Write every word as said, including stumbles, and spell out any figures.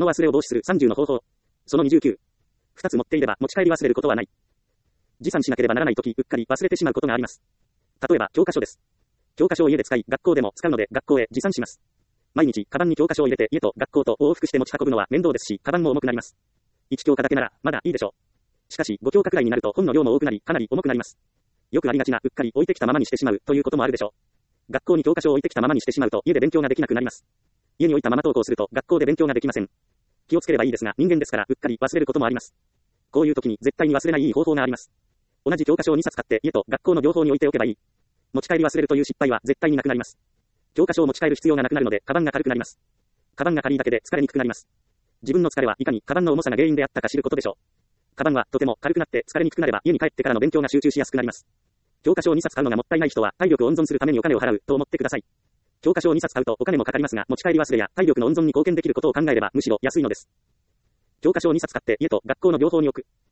物忘れを防止するさんじゅうの方法。そのにじゅうきゅう。ふたつ持っていれば持ち帰り忘れることはない。持参しなければならないとき、うっかり忘れてしまうことがあります。例えば、教科書です。教科書を家で使い、学校でも使うので、学校へ持参します。毎日、カバンに教科書を入れて、家と学校と往復して持ち運ぶのは面倒ですし、カバンも重くなります。いち教科だけなら、まだいいでしょう。しかし、ご教科くらいになると本の量も多くなり、かなり重くなります。よくありがちな、うっかり置いてきたままにしてしまう、ということもあるでしょう。学校に教科書を置いてきたままにしてしまうと、家で勉強ができなくなります。家に置いたまま登校すると、学校で勉強ができません。気をつければいいですが、人間ですから、うっかり忘れることもあります。こういう時に、絶対に忘れないいい方法があります。同じ教科書をにさつ買って、家と学校の両方に置いておけばいい。持ち帰り忘れるという失敗は絶対になくなります。教科書を持ち帰る必要がなくなるので、カバンが軽くなります。カバンが軽いだけで疲れにくくなります。自分の疲れはいかにカバンの重さが原因であったか知ることでしょう。カバンはとても軽くなって疲れにくくなれば、家に帰ってからの勉強が集中しやすくなります。教科書をにさつ買うのがもったいない人は、体力を温存するためにお金を払うと思ってください。教科書をにさつ買うとお金もかかりますが、持ち帰り忘れや体力の温存に貢献できることを考えればむしろ安いのです。教科書をにさつ買って家と学校の両方に置く。